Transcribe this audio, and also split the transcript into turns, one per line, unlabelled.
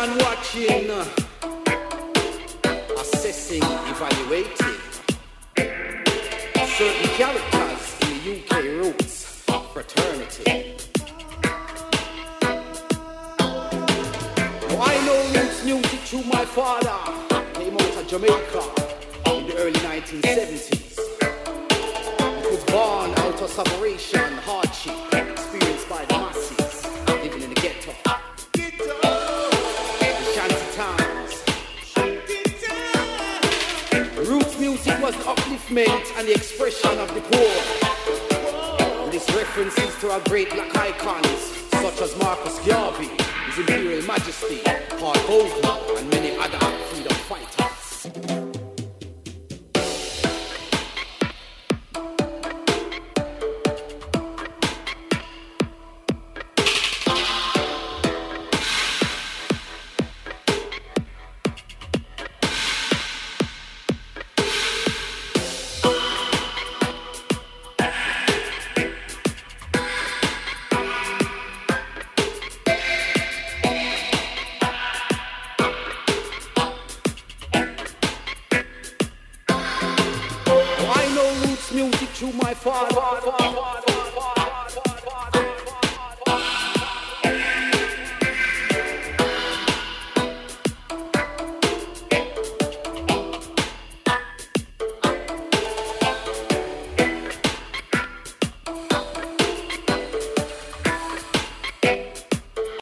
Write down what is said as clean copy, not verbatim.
and watching, assessing, evaluating certain characters in the UK roots fraternity. Now I know roots music through my father. Came out of Jamaica in the early 1970s. It was born out of separation, hardship experienced by the masses living in the ghetto. Roots music was the upliftment and the expression of the poor. And this references to our great black icons such as Marcus Garvey, His Imperial Majesty, Paul Bogle, and many other freedom fighters. Through my father.